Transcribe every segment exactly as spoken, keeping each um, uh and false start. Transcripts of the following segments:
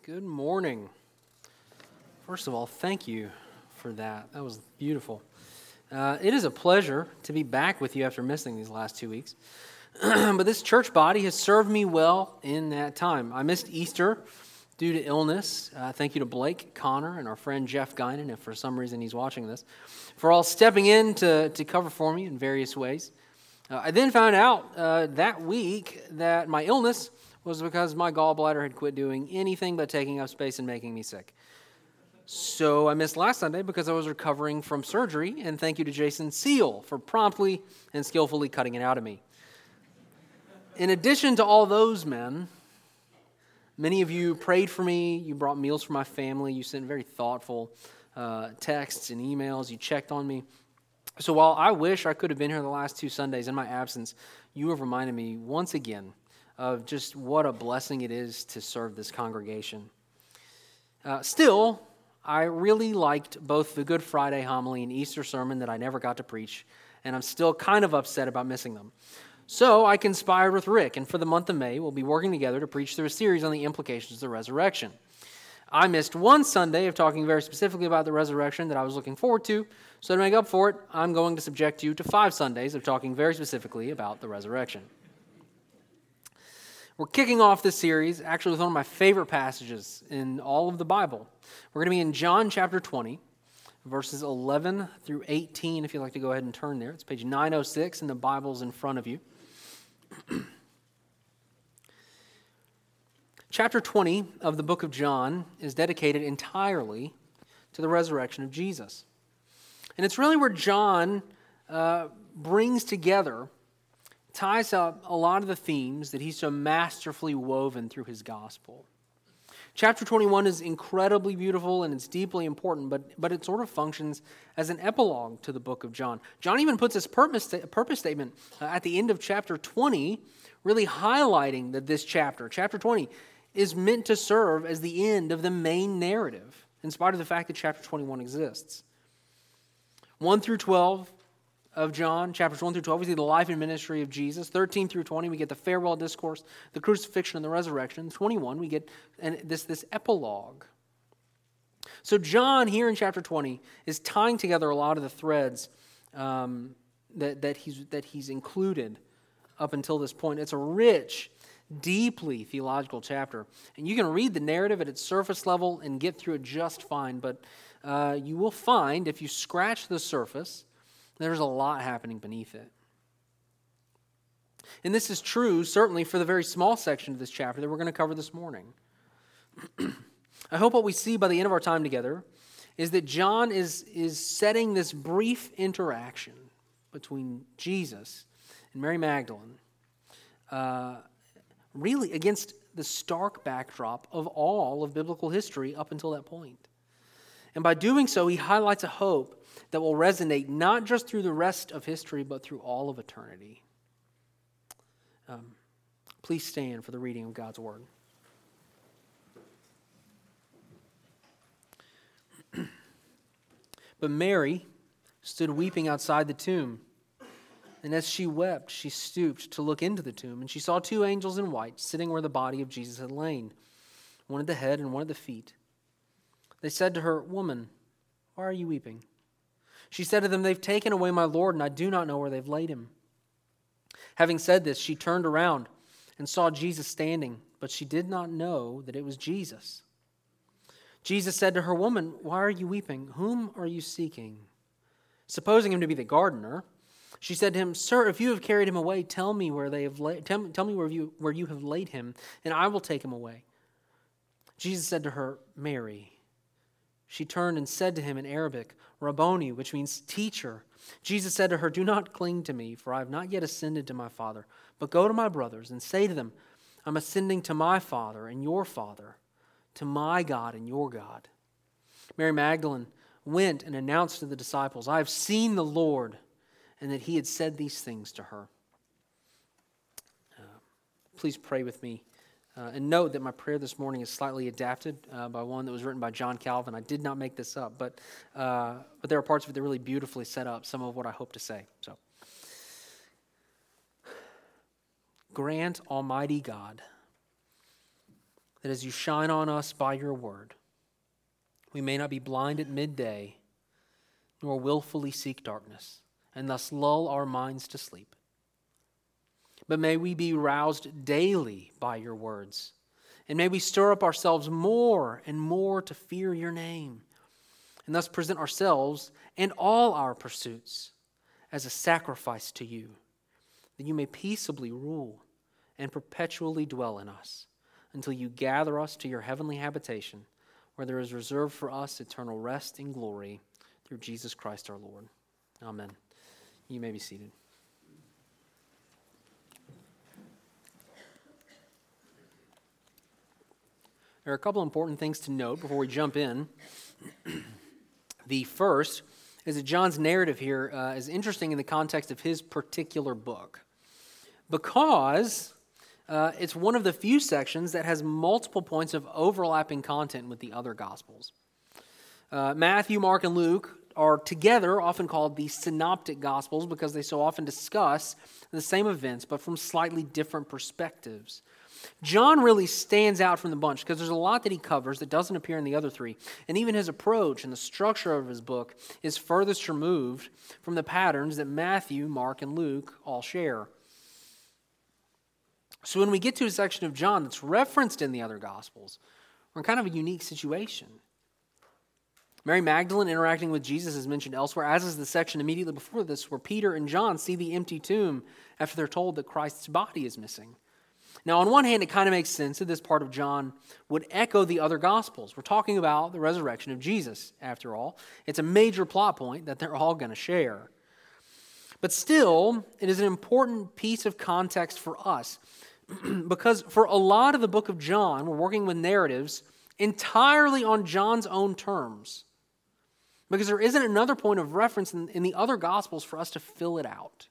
Good morning. First of all, thank you for that. That was beautiful. Uh, it is a pleasure to be back with you after missing these last two weeks. But this church body has served me well in that time. I missed Easter due to illness. Uh, thank you to Blake, Connor, and our friend Jeff Guinan, if for some reason he's watching this, for all stepping in to, to cover for me in various ways. Uh, I then found out uh, that week that my illness was because my gallbladder had quit doing anything but taking up space and making me sick. So I missed last Sunday because I was recovering from surgery, and thank you to Jason Seal for promptly and skillfully cutting it out of me. In addition to all those men, many of you prayed for me, you brought meals for my family, you sent very thoughtful uh, texts and emails, you checked on me. So while I wish I could have been here the last two Sundays in my absence, you have reminded me once again of just what a blessing it is to serve this congregation. Uh, still, I really liked both the Good Friday homily and Easter sermon that I never got to preach, and I'm still kind of upset about missing them. So I conspired with Rick, and for the month of May, we'll be working together to preach through a series on the implications of the resurrection. I missed one Sunday of talking very specifically about the resurrection that I was looking forward to, so to make up for it, I'm going to subject you to five Sundays of talking very specifically about the resurrection. We're kicking off this series actually with one of my favorite passages in all of the Bible. We're going to be in John chapter twenty, verses eleven through eighteen, if you'd like to go ahead and turn there. It's page nine oh six in the Bibles in front of you. Chapter twenty of the book of John is dedicated entirely to the resurrection of Jesus. And it's really where John uh, brings together ties up a lot of the themes that he's so masterfully woven through his gospel. Chapter twenty-one is incredibly beautiful and it's deeply important, but, but it sort of functions as an epilogue to the book of John. John even puts his purpose, purpose statement uh, at the end of chapter twenty, really highlighting that this chapter, chapter twenty, is meant to serve as the end of the main narrative, in spite of the fact that chapter twenty-one exists. one through twelve of John, chapters one through twelve, we see the life and ministry of Jesus. thirteen through twenty, we get the farewell discourse, the crucifixion and the resurrection. twenty-one, we get an, this, this epilogue. So John, here in chapter twenty, is tying together a lot of the threads um, that, that, he's, that he's included up until this point. It's a rich, deeply theological chapter. And you can read the narrative at its surface level and get through it just fine, but uh, you will find, if you scratch the surface, there's a lot happening beneath it. And this is true, certainly, for the very small section of this chapter that we're going to cover this morning. I hope what we see by the end of our time together is that John is, is setting this brief interaction between Jesus and Mary Magdalene uh, really against the stark backdrop of all of biblical history up until that point. And by doing so, he highlights a hope that will resonate not just through the rest of history, but through all of eternity. Um, please stand for the reading of God's Word. But Mary stood weeping outside the tomb. And as she wept, she stooped to look into the tomb, and she saw two angels in white sitting where the body of Jesus had lain, one at the head and one at the feet. They said to her, "Woman, why are you weeping?" She said to them, "They've taken away my Lord, and I do not know where they've laid him." Having said this, she turned around and saw Jesus standing, but she did not know that it was Jesus. Jesus said to her, "Woman, why are you weeping? Whom are you seeking?" Supposing him to be the gardener, she said to him, "Sir, if you have carried him away, tell me where they have laid, tell, tell me where you, where you have laid him, and I will take him away." Jesus said to her, "Mary." She turned and said to him in Arabic, "Rabboni," which means teacher. Jesus said to her, "Do not cling to me, for I have not yet ascended to my Father, but go to my brothers and say to them, I'm ascending to my Father and your Father, to my God and your God." Mary Magdalene went and announced to the disciples, "I have seen the Lord," and that he had said these things to her. Uh, please pray with me. Uh, and note that my prayer this morning is slightly adapted uh, by one that was written by John Calvin. I did not make this up, but uh, but there are parts of it that really beautifully set up some of what I hope to say. So, grant, Almighty God, that as you shine on us by your word, we may not be blind at midday, nor willfully seek darkness, and thus lull our minds to sleep. But may we be roused daily by your words, and may we stir up ourselves more and more to fear your name, and thus present ourselves and all our pursuits as a sacrifice to you, that you may peaceably rule and perpetually dwell in us, until you gather us to your heavenly habitation, where there is reserved for us eternal rest and glory through Jesus Christ our Lord. Amen. You may be seated. There are a couple important things to note before we jump in. The first is that John's narrative here uh, is interesting in the context of his particular book, because Uh, it's one of the few sections that has multiple points of overlapping content with the other Gospels. Uh, Matthew, Mark, and Luke are together often called the synoptic Gospels because they so often discuss the same events but from slightly different perspectives. John really stands out from the bunch because there's a lot that he covers that doesn't appear in the other three, and even his approach and the structure of his book is furthest removed from the patterns that Matthew, Mark, and Luke all share. So when we get to a section of John that's referenced in the other Gospels, we're in kind of a unique situation. Mary Magdalene interacting with Jesus is mentioned elsewhere, as is the section immediately before this where Peter and John see the empty tomb after they're told that Christ's body is missing. Now, on one hand, it kind of makes sense that this part of John would echo the other Gospels. We're talking about the resurrection of Jesus, after all. It's a major plot point that they're all going to share. But still, it is an important piece of context for us. Because for a lot of the book of John, we're working with narratives entirely on John's own terms. Because there isn't another point of reference in, in the other Gospels for us to fill it out.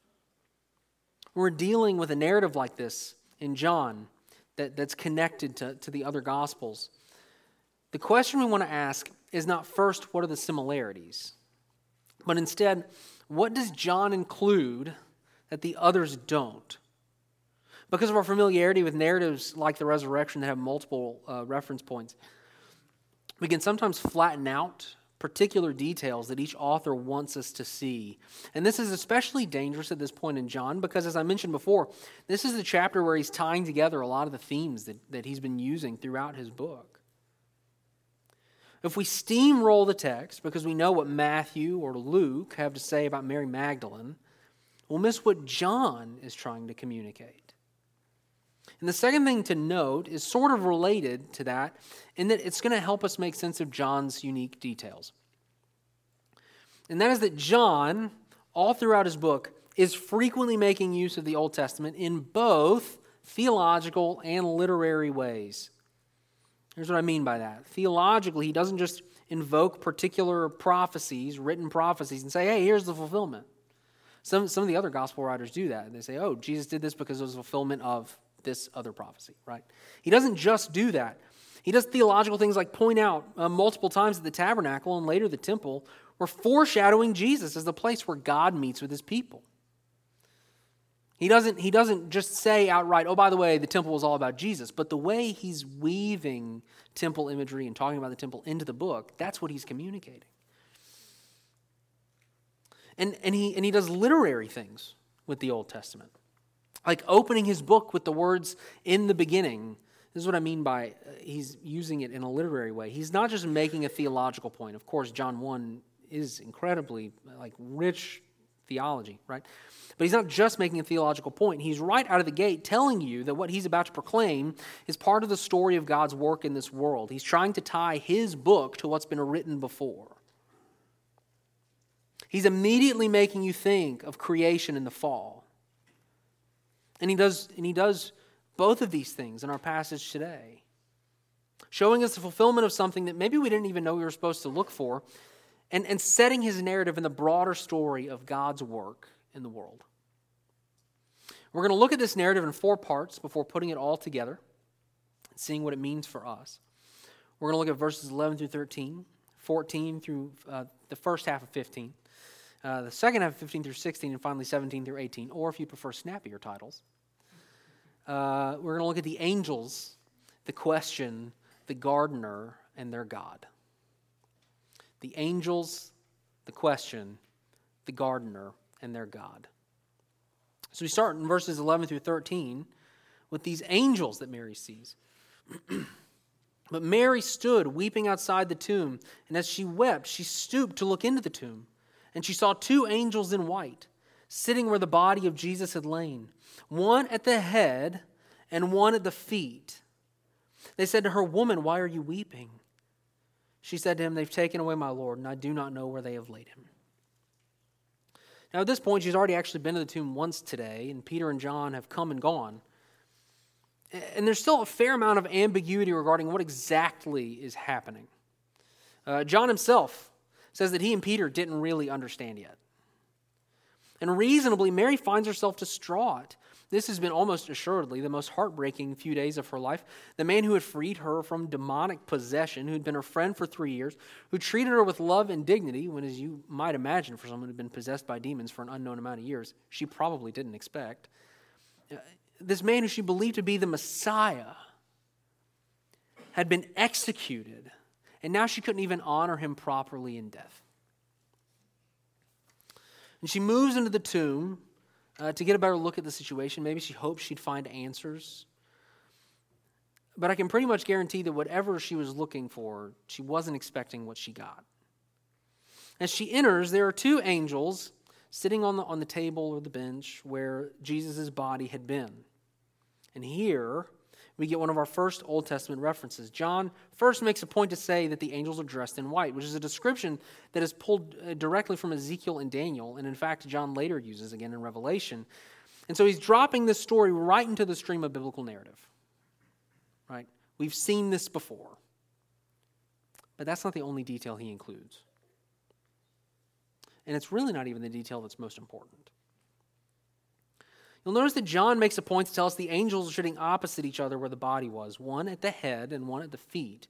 We're dealing with a narrative like this in John that, that's connected to, to the other Gospels. The question we want to ask is not first, what are the similarities? But instead, what does John include that the others don't? Because of our familiarity with narratives like the resurrection that have multiple uh, reference points, we can sometimes flatten out particular details that each author wants us to see. And this is especially dangerous at this point in John because, as I mentioned before, this is the chapter where he's tying together a lot of the themes that, that he's been using throughout his book. If we steamroll the text because we know what Matthew or Luke have to say about Mary Magdalene, we'll miss what John is trying to communicate. And the second thing to note is sort of related to that in that it's going to help us make sense of John's unique details. And that is that John, all throughout his book, is frequently making use of the Old Testament in both theological and literary ways. Here's what I mean by that. Theologically, he doesn't just invoke particular prophecies, written prophecies, and say, hey, here's the fulfillment. Some, some of the other gospel writers do that. They say, oh, Jesus did this because it was a fulfillment of this other prophecy, right? He doesn't just do that. He does theological things like point out uh, multiple times that the tabernacle and later the temple were foreshadowing Jesus as the place where God meets with his people. He doesn't, he doesn't just say outright, oh, by the way, the temple was all about Jesus, but the way he's weaving temple imagery and talking about the temple into the book, that's what he's communicating. And, and, he, and he does literary things with the Old Testament. Like opening his book with the words, in the beginning. This is what I mean by uh, he's using it in a literary way. He's not just making a theological point. Of course, John one is incredibly like rich theology, right? But he's not just making a theological point. He's right out of the gate telling you that what he's about to proclaim is part of the story of God's work in this world. He's trying to tie his book to what's been written before. He's immediately making you think of creation and the fall. And he does and he does both of these things in our passage today, showing us the fulfillment of something that maybe we didn't even know we were supposed to look for, and, and setting his narrative in the broader story of God's work in the world. We're going to look at this narrative in four parts before putting it all together and seeing what it means for us. We're going to look at verses eleven through thirteen, fourteen through uh, the first half of fifteen, uh, the second half of fifteen through sixteen, and finally seventeen through eighteen, or if you prefer snappier titles. Uh, we're going to look at the angels the question, the gardener, and their God. The angels, the question, the gardener, and their God. So we start in verses eleven through thirteen with these angels that Mary sees. But Mary stood weeping outside the tomb, and as she wept, she stooped to look into the tomb. And she saw two angels in white, sitting where the body of Jesus had lain, one at the head and one at the feet. They said to her, "Woman, why are you weeping?" She said to him, "They've taken away my Lord, and I do not know where they have laid him." Now at this point, she's already actually been to the tomb once today, and Peter and John have come and gone. And there's still a fair amount of ambiguity regarding what exactly is happening. Uh, John himself says that he and Peter didn't really understand yet. And reasonably, Mary finds herself distraught. This has been almost assuredly the most heartbreaking few days of her life. The man who had freed her from demonic possession, who had been her friend for three years, who treated her with love and dignity, when, as you might imagine, for someone who had been possessed by demons for an unknown amount of years, she probably didn't expect. This man who she believed to be the Messiah had been executed, and now she couldn't even honor him properly in death. And she moves into the tomb uh, to get a better look at the situation. Maybe she hoped she'd find answers. But I can pretty much guarantee that whatever she was looking for, she wasn't expecting what she got. As she enters, there are two angels sitting on the, on the table or the bench where Jesus' body had been. And here we get one of our first Old Testament references. John first makes a point to say that the angels are dressed in white, which is a description that is pulled directly from Ezekiel and Daniel, and in fact John later uses again in Revelation. And so he's dropping this story right into the stream of biblical narrative. Right? We've seen this before. But that's not the only detail he includes. And it's really not even the detail that's most important. You'll notice that John makes a point to tell us the angels are sitting opposite each other where the body was, one at the head and one at the feet.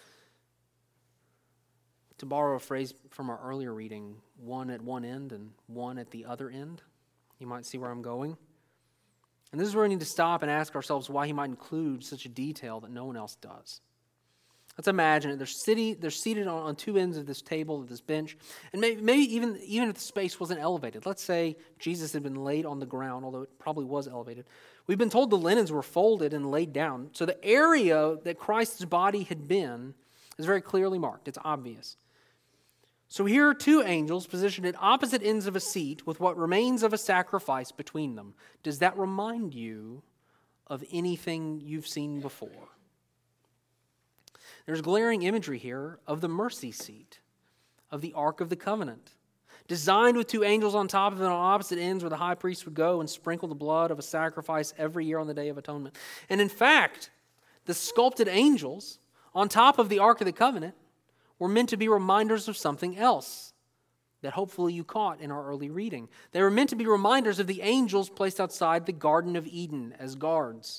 To borrow a phrase from our earlier reading, one at one end and one at the other end. You might see where I'm going. And this is where we need to stop and ask ourselves why he might include such a detail that no one else does. Let's imagine it. They're, sitting, they're seated on, on two ends of this table, of this bench. And maybe, maybe even, even if the space wasn't elevated. Let's say Jesus had been laid on the ground, although it probably was elevated. We've been told the linens were folded and laid down. So the area that Christ's body had been is very clearly marked. It's obvious. So here are two angels positioned at opposite ends of a seat with what remains of a sacrifice between them. Does that remind you of anything you've seen before? There's glaring imagery here of the mercy seat, of the Ark of the Covenant, designed with two angels on top of it on opposite ends where the high priest would go and sprinkle the blood of a sacrifice every year on the Day of Atonement. And in fact, the sculpted angels on top of the Ark of the Covenant were meant to be reminders of something else that hopefully you caught in our early reading. They were meant to be reminders of the angels placed outside the Garden of Eden as guards.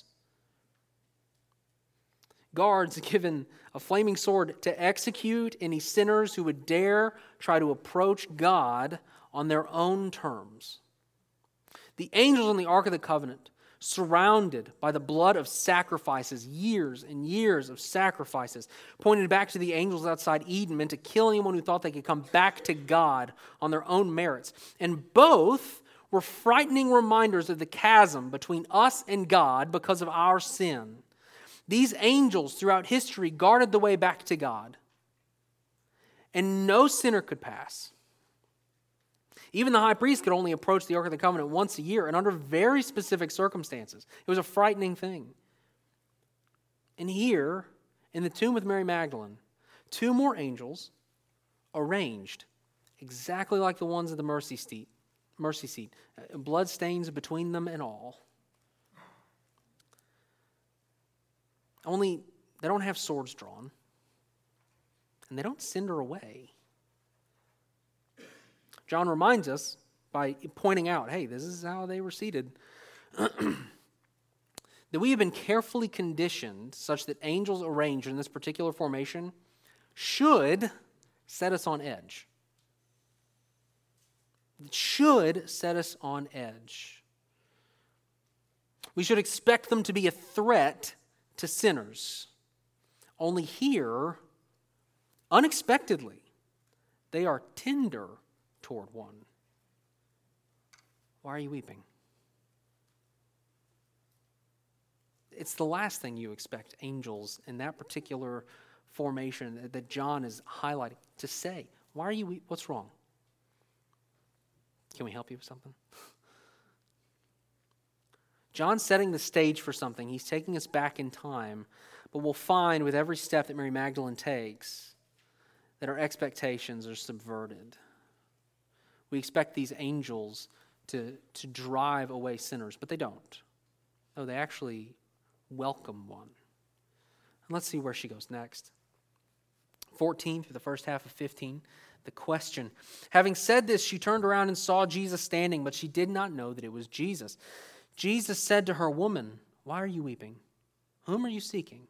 Guards given a flaming sword to execute any sinners who would dare try to approach God on their own terms. The angels on the Ark of the Covenant, surrounded by the blood of sacrifices, years and years of sacrifices, pointed back to the angels outside Eden, meant to kill anyone who thought they could come back to God on their own merits. And both were frightening reminders of the chasm between us and God because of our sin. These angels throughout history guarded the way back to God, and no sinner could pass. Even the high priest could only approach the Ark of the Covenant once a year and under very specific circumstances. It was a frightening thing. And here, in the tomb with Mary Magdalene, two more angels arranged exactly like the ones at the mercy seat, mercy seat, blood stains between them and all. Only they don't have swords drawn, and they don't send her away. John reminds us by pointing out, hey, this is how they were seated, that we have been carefully conditioned such that angels arranged in this particular formation should set us on edge. It should set us on edge. We should expect them to be a threat to sinners. Only here, unexpectedly, they are tender toward one. Why are you weeping? It's the last thing you expect angels in that particular formation that John is highlighting to say. Why are you weeping? What's wrong? Can we help you with something? John's setting the stage for something. He's taking us back in time. But we'll find with every step that Mary Magdalene takes that our expectations are subverted. We expect these angels to, to drive away sinners, but they don't. No, they actually welcome one. And let's see where she goes next. fourteen through the first half of fifteen, the question. Having said this, she turned around and saw Jesus standing, but she did not know that it was Jesus. Jesus said to her, "Woman, why are you weeping? Whom are you seeking?"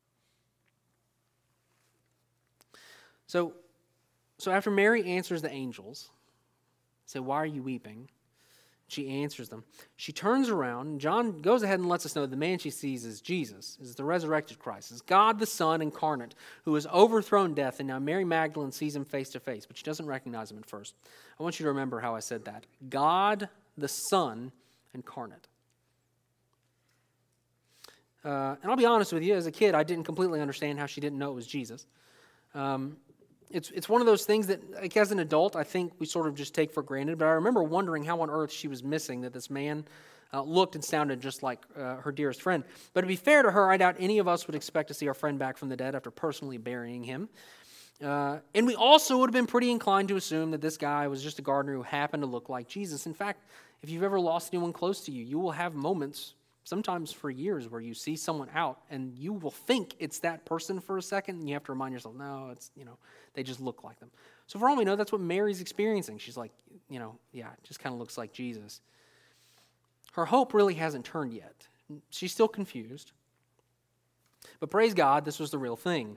So, so after Mary answers the angels, say, "Why are you weeping?" She answers them. She turns around, and John goes ahead and lets us know the man she sees is Jesus, is the resurrected Christ, is God the Son incarnate, who has overthrown death, and now Mary Magdalene sees him face to face, but she doesn't recognize him at first. I want you to remember how I said that. God the Son incarnate. Uh, and I'll be honest with you, as a kid, I didn't completely understand how she didn't know it was Jesus. Um, It's it's one of those things that, like, as an adult, I think we sort of just take for granted. But I remember wondering how on earth she was missing that this man uh, looked and sounded just like uh, her dearest friend. But to be fair to her, I doubt any of us would expect to see our friend back from the dead after personally burying him. Uh, and we also would have been pretty inclined to assume that this guy was just a gardener who happened to look like Jesus. In fact, if you've ever lost anyone close to you, you will have moments, sometimes for years, where you see someone out and you will think it's that person for a second, and you have to remind yourself, no, it's, you know, they just look like them. So for all we know, that's what Mary's experiencing. She's like, you know, yeah, it just kind of looks like Jesus. Her hope really hasn't turned yet. She's still confused. But praise God, this was the real thing.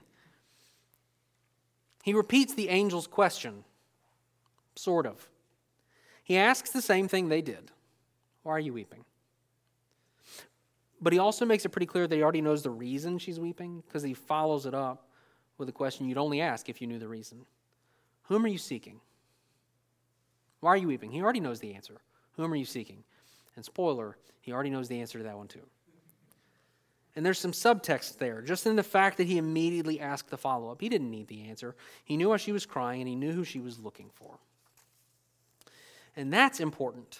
He repeats the angel's question, sort of. He asks the same thing they did. Why are you weeping? But he also makes it pretty clear that he already knows the reason she's weeping, because he follows it up with a question you'd only ask if you knew the reason. Whom are you seeking? Why are you weeping? He already knows the answer. Whom are you seeking? And spoiler, he already knows the answer to that one too. And there's some subtext there, just in the fact that he immediately asked the follow-up. He didn't need the answer. He knew why she was crying, and he knew who she was looking for. And that's important.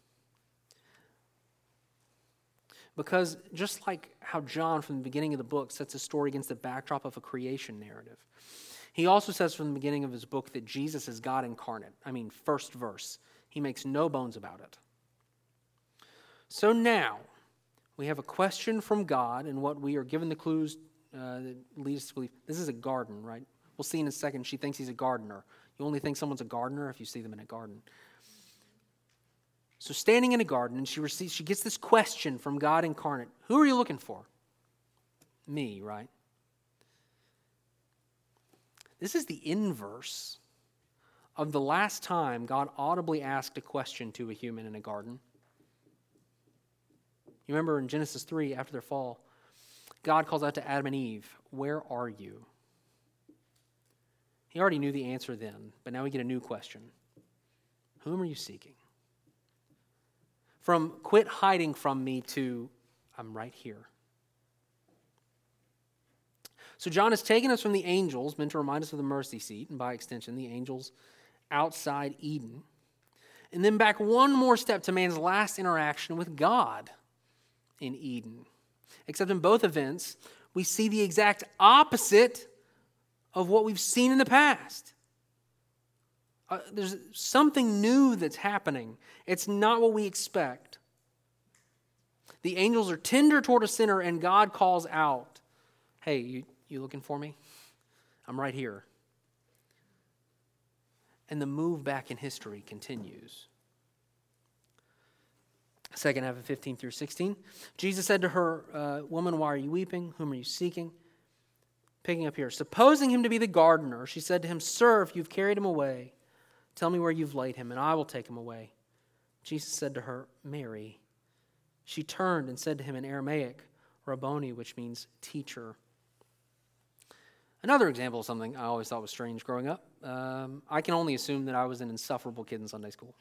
Because just like how John, from the beginning of the book, sets a story against the backdrop of a creation narrative, he also says from the beginning of his book that Jesus is God incarnate. I mean, first verse. He makes no bones about it. So now, we have a question from God, and what we are given the clues uh, that lead us to believe. This is a garden, right? We'll see in a second. She thinks he's a gardener. You only think someone's a gardener if you see them in a garden. So standing in a garden, and she receives, she gets this question from God incarnate. Who are you looking for? Me, right? This is the inverse of the last time God audibly asked a question to a human in a garden. You remember in Genesis three, after their fall, God calls out to Adam and Eve, "Where are you?" He already knew the answer then, but now we get a new question. Whom are you seeking? From quit hiding from me to I'm right here. So John has taken us from the angels, meant to remind us of the mercy seat, and by extension, the angels outside Eden, and then back one more step to man's last interaction with God in Eden. Except in both events, we see the exact opposite of what we've seen in the past. Uh, there's something new that's happening. It's not what we expect. The angels are tender toward a sinner, and God calls out, "Hey, you, you looking for me? I'm right here." And the move back in history continues. Second half of fifteen through sixteen. Jesus said to her, uh, "Woman, why are you weeping? Whom are you seeking?" Picking up here. Supposing him to be the gardener, she said to him, "Sir, if you've carried him away, tell me where you've laid him, and I will take him away." Jesus said to her, "Mary." She turned and said to him in Aramaic, Rabboni, which means teacher. Another example of something I always thought was strange growing up, um, I can only assume that I was an insufferable kid in Sunday school.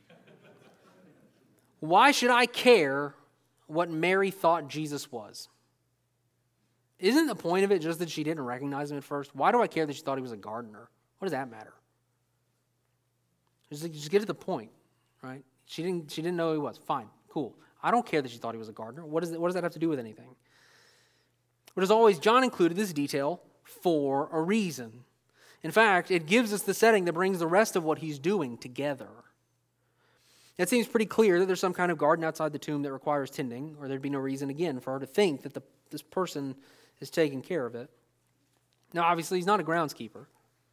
Why should I care what Mary thought Jesus was? Isn't the point of it just that she didn't recognize him at first? Why do I care that she thought he was a gardener? What does that matter? Just, just get to the point, right? She didn't, she didn't know who he was. Fine, cool. I don't care that she thought he was a gardener. What, is it, what does that have to do with anything? But as always, John included this detail for a reason. In fact, it gives us the setting that brings the rest of what he's doing together. It seems pretty clear that there's some kind of garden outside the tomb that requires tending, or there'd be no reason, again, for her to think that the, this person is taking care of it. Now, obviously, he's not a groundskeeper.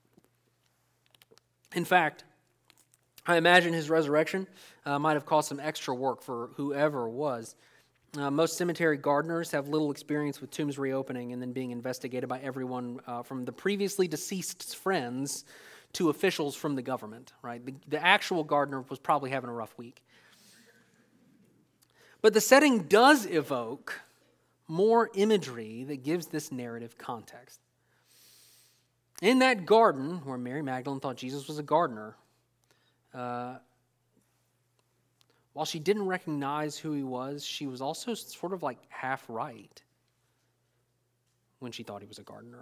In fact, I imagine his resurrection uh, might have caused some extra work for whoever was. Uh, most cemetery gardeners have little experience with tombs reopening and then being investigated by everyone uh, from the previously deceased's friends to officials from the government, right? The, the actual gardener was probably having a rough week. But the setting does evoke more imagery that gives this narrative context. In that garden, where Mary Magdalene thought Jesus was a gardener, uh, while she didn't recognize who he was, she was also sort of like half right when she thought he was a gardener.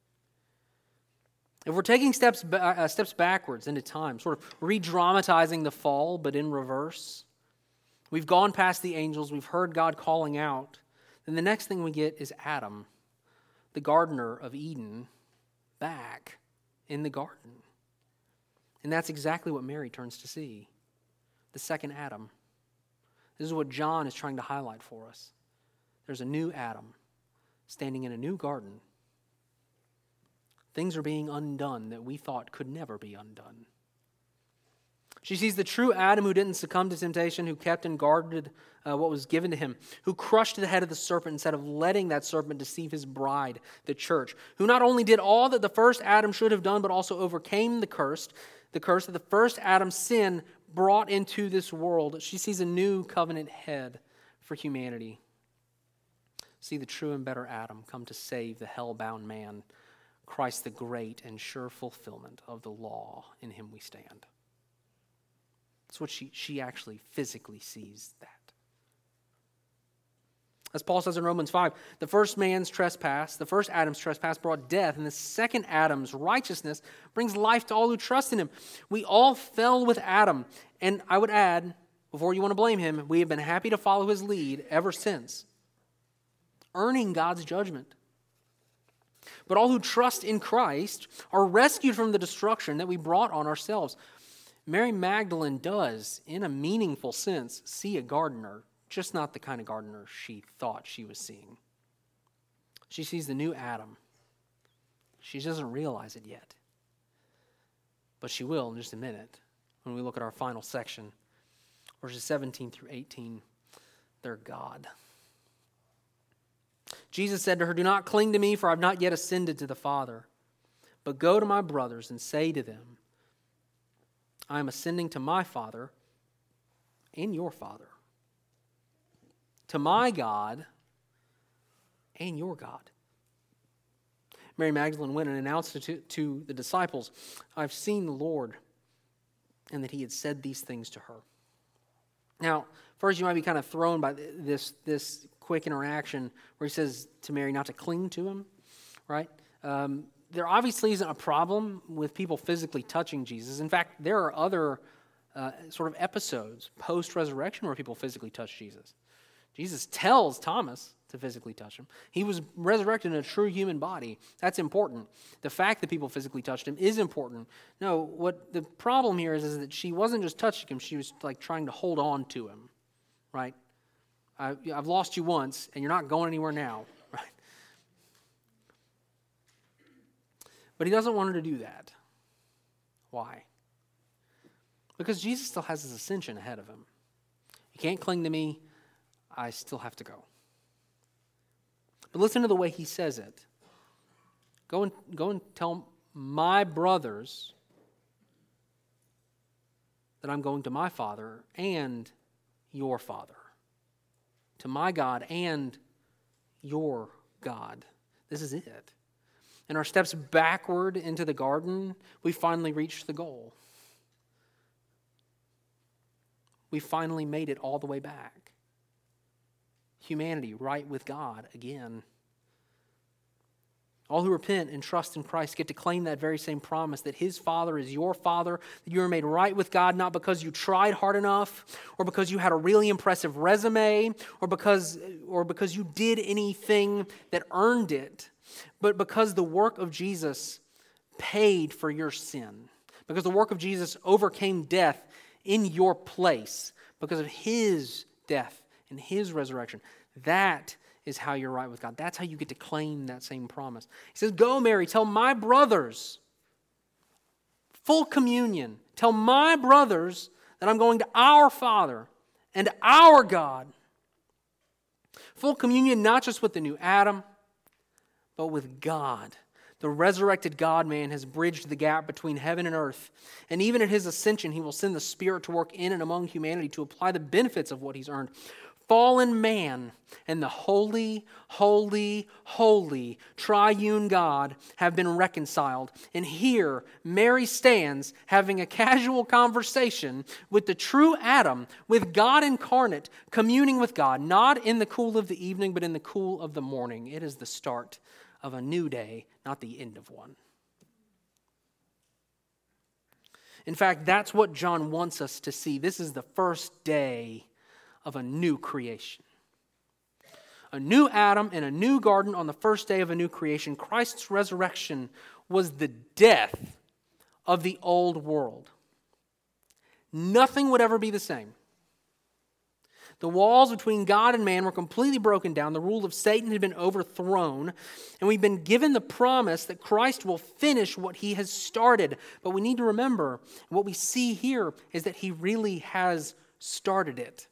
If we're taking steps ba- uh, steps backwards into time, sort of re-dramatizing the fall, but in reverse, we've gone past the angels, we've heard God calling out, then the next thing we get is Adam, the gardener of Eden, back in the garden. And that's exactly what Mary turns to see. The second Adam. This is what John is trying to highlight for us. There's a new Adam standing in a new garden. Things are being undone that we thought could never be undone. She sees the true Adam who didn't succumb to temptation, who kept and guarded uh, what was given to him, who crushed the head of the serpent instead of letting that serpent deceive his bride, the church, who not only did all that the first Adam should have done, but also overcame the curse, the curse that the first Adam's sin brought into this world. She sees a new covenant head for humanity. See the true and better Adam come to save the hell-bound man, Christ the great and sure fulfillment of the law. In him we stand. That's what she, she actually physically sees that. As Paul says in Romans five, the first man's trespass, the first Adam's trespass brought death, and the second Adam's righteousness brings life to all who trust in him. We all fell with Adam, and I would add, before you want to blame him, we have been happy to follow his lead ever since, earning God's judgment. But all who trust in Christ are rescued from the destruction that we brought on ourselves. Mary Magdalene does, in a meaningful sense, see a gardener, just not the kind of gardener she thought she was seeing. She sees the new Adam. She doesn't realize it yet. But she will in just a minute when we look at our final section, verses seventeen through eighteen. They're God. Jesus said to her, "Do not cling to me, for I have not yet ascended to the Father. But go to my brothers and say to them, I am ascending to my Father and your Father, to my God and your God." Mary Magdalene went and announced to, to the disciples, "I've seen the Lord," and that he had said these things to her. Now, first you might be kind of thrown by this, this quick interaction where he says to Mary not to cling to him, right? Um, there obviously isn't a problem with people physically touching Jesus. In fact, there are other uh, sort of episodes post-resurrection where people physically touch Jesus. Jesus tells Thomas to physically touch him. He was resurrected in a true human body. That's important. The fact that people physically touched him is important. No, what the problem here is, is that she wasn't just touching him, she was like trying to hold on to him, right? I, I've lost you once, and you're not going anywhere now, right? But he doesn't want her to do that. Why? Because Jesus still has his ascension ahead of him. You can't cling to me. I still have to go. But listen to the way he says it. Go and, go and tell my brothers that I'm going to my Father and your Father, to my God and your God. This is it. In our steps backward into the garden, we finally reached the goal. We finally made it all the way back. Humanity right with God again. All who repent and trust in Christ get to claim that very same promise, that His Father is your Father, that you are made right with God not because you tried hard enough, or because you had a really impressive resume, or because, or because you did anything that earned it, but because the work of Jesus paid for your sin, because the work of Jesus overcame death in your place, because of His death and His resurrection. That is how you're right with God. That's how you get to claim that same promise. He says, go, Mary, tell my brothers, full communion, tell my brothers that I'm going to our Father and our God. Full communion not just with the new Adam, but with God. The resurrected God-man has bridged the gap between heaven and earth. And even at His ascension, He will send the Spirit to work in and among humanity to apply the benefits of what He's earned. Fallen man and the holy, holy, holy triune God have been reconciled. And here, Mary stands having a casual conversation with the true Adam, with God incarnate, communing with God, not in the cool of the evening, but in the cool of the morning. It is the start of a new day, not the end of one. In fact, that's what John wants us to see. This is the first day of a new creation. A new Adam in a new garden on the first day of a new creation. Christ's resurrection was the death of the old world. Nothing would ever be the same. The walls between God and man were completely broken down. The rule of Satan had been overthrown. And we've been given the promise that Christ will finish what He has started. But we need to remember, what we see here is that He really has started it.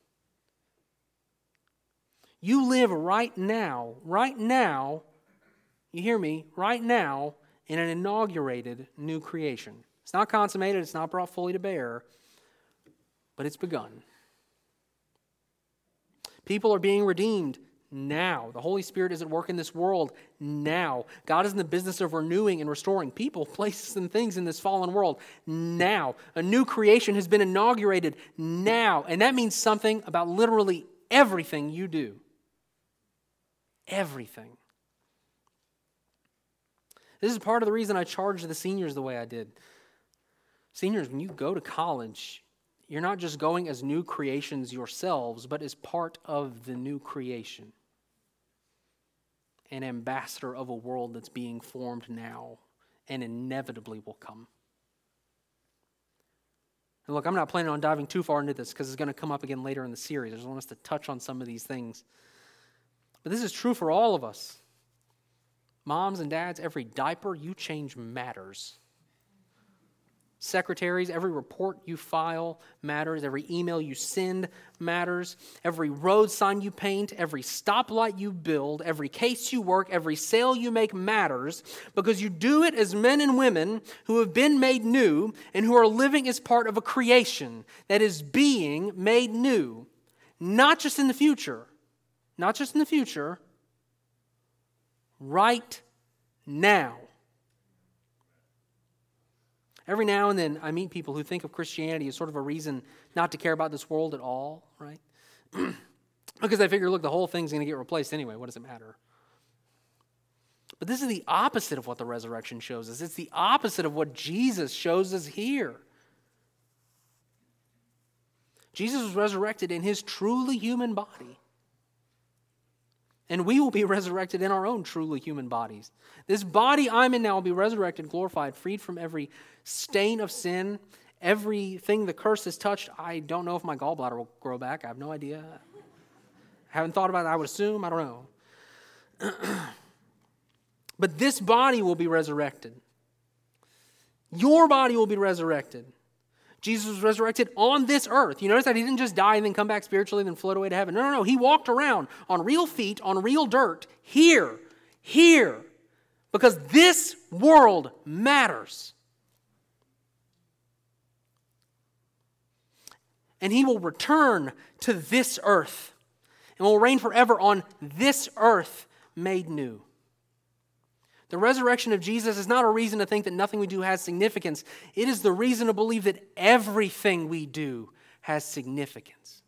You live right now, right now, you hear me, right now, in an inaugurated new creation. It's not consummated, it's not brought fully to bear, but it's begun. People are being redeemed now. The Holy Spirit is at work in this world now. God is in the business of renewing and restoring people, places, and things in this fallen world now. A new creation has been inaugurated now, and that means something about literally everything you do. Everything. This is part of the reason I charged the seniors the way I did. Seniors, when you go to college, you're not just going as new creations yourselves, but as part of the new creation. An ambassador of a world that's being formed now and inevitably will come. And look, I'm not planning on diving too far into this because it's going to come up again later in the series. I just want us to touch on some of these things. But this is true for all of us. Moms and dads, every diaper you change matters. Secretaries, every report you file matters. Every email you send matters. Every road sign you paint, every stoplight you build, every case you work, every sale you make matters because you do it as men and women who have been made new and who are living as part of a creation that is being made new. Not just in the future. Not just in the future. Right now. Every now and then I meet people who think of Christianity as sort of a reason not to care about this world at all, right? Because they figure, look, the whole thing's going to get replaced anyway. What does it matter? But this is the opposite of what the resurrection shows us. It's the opposite of what Jesus shows us here. Jesus was resurrected in His truly human body. And we will be resurrected in our own truly human bodies. This body I'm in now will be resurrected, glorified, freed from every stain of sin, everything the curse has touched. I don't know if my gallbladder will grow back. I have no idea. I haven't thought about it. I would assume. I don't know. But this body will be resurrected. Your body will be resurrected. Jesus was resurrected on this earth. You notice that He didn't just die and then come back spiritually and then float away to heaven. No, no, no. He walked around on real feet, on real dirt, here, here, because this world matters. And He will return to this earth. and will reign forever on this earth made new. The resurrection of Jesus is not a reason to think that nothing we do has significance. It is the reason to believe that everything we do has significance.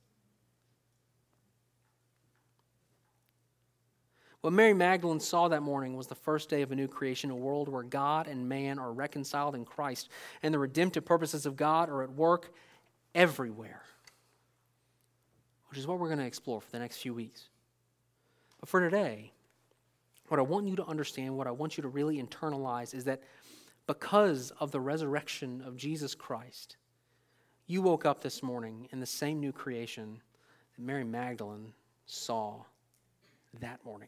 What Mary Magdalene saw that morning was the first day of a new creation, a world where God and man are reconciled in Christ, and the redemptive purposes of God are at work everywhere, which is what we're going to explore for the next few weeks. But for today, what I want you to understand, what I want you to really internalize is that because of the resurrection of Jesus Christ, you woke up this morning in the same new creation that Mary Magdalene saw that morning.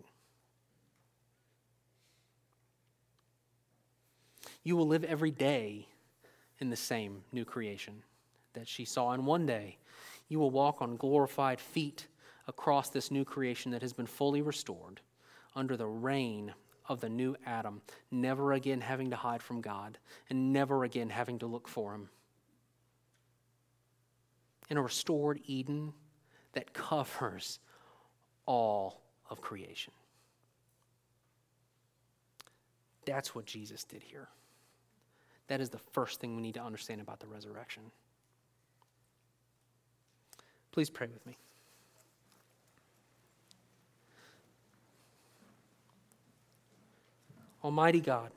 You will live every day in the same new creation that she saw. And one day, you will walk on glorified feet across this new creation that has been fully restored under the reign of the new Adam, never again having to hide from God and never again having to look for him. In a restored Eden that covers all of creation. That's what Jesus did here. That is the first thing we need to understand about the resurrection. Please pray with me. Almighty God,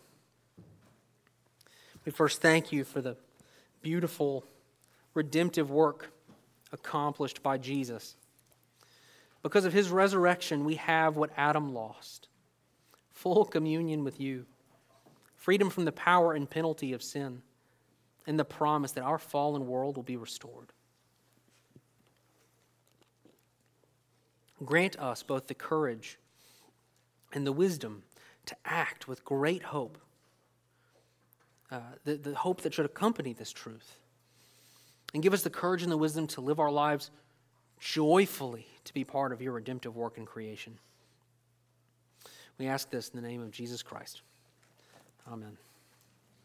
we first thank you for the beautiful redemptive work accomplished by Jesus. Because of his resurrection, we have what Adam lost: full communion with you, freedom from the power and penalty of sin, and the promise that our fallen world will be restored. Grant us both the courage and the wisdom to act with great hope, uh, the, the hope that should accompany this truth. And give us the courage and the wisdom to live our lives joyfully to be part of your redemptive work in creation. We ask this in the name of Jesus Christ. Amen.